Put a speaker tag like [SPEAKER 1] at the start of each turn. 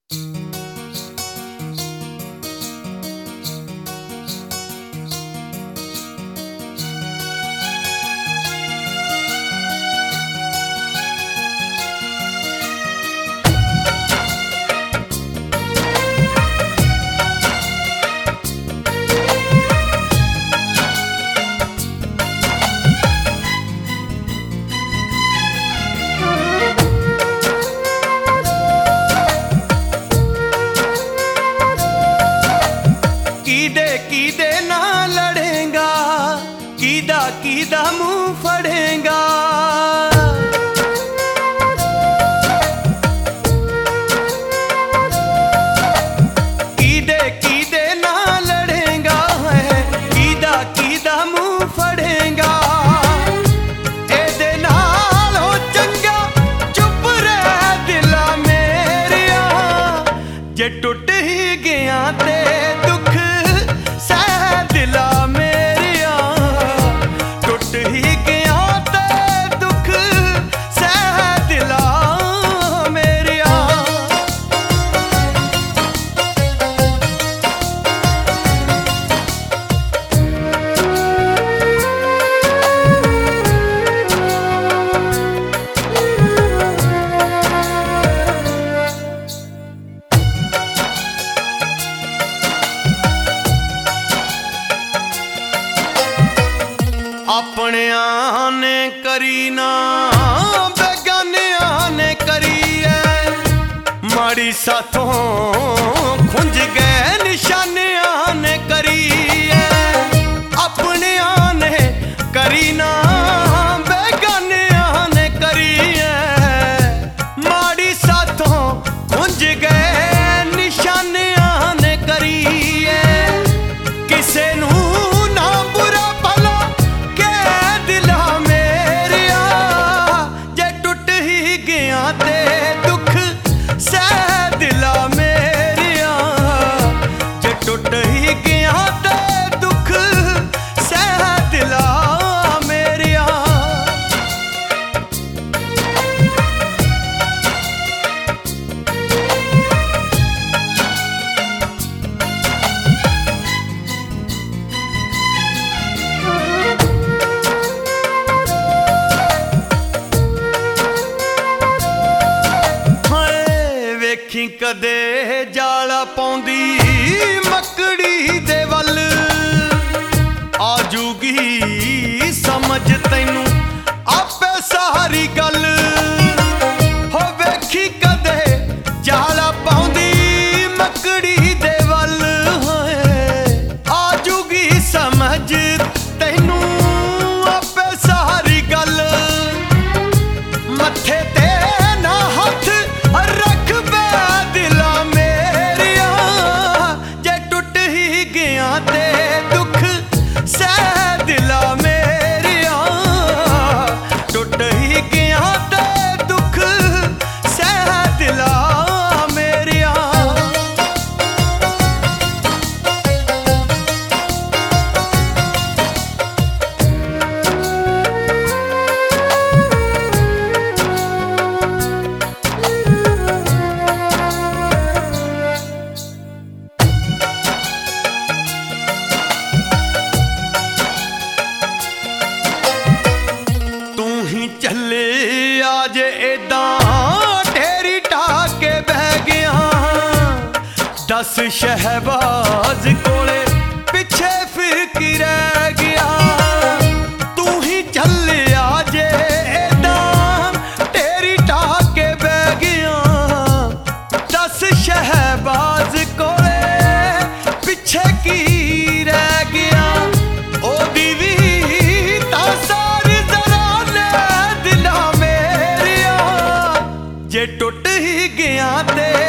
[SPEAKER 1] कीदे ना लड़ेगा, कीदा मुंह फड़ेगा। कीदे ना लड़ेगा है, कीदा मुंह फड़ेगा। एदे नाल हो चंगा चुप रह दिला मेरिया, जे टुट ही गया ते दुख सह दिला मेरिया, टुट ही गया ते दुख सह दिला मेरिया। अपनियां ने करी ना बेगानियां ने करी है, माड़ी साथों खुंज गए निशानियां ने करी है। अपनियां ने करी ना बेगानियां ने करी है, माड़ी साथों खुंज गए निशानियां ने करी है। किसे नू कदे जाला पौंदी मकड़ी दे वल, आजूगी समझ तैनू आपे सारी गल। हो वेखी कदे जाला पौंदी मकड़ी दे वल, आजूगी समझ तैनू आपे सारी गल। मत्थे ते ना हथ रख ते दुख सह दिला मेरिया, टुट ही गया ते दुख सह दिला मेरिया। चले आज एदा ढेरी ढाके बह गया, 10 शहबाज कोले पिछे फिर की रह गया। तू ही चले आज एदा ढेरी ढाके बह गया, 10 शहबाज कोले पिछे की रह गया। ओ दीवी जे टुट ही गया ते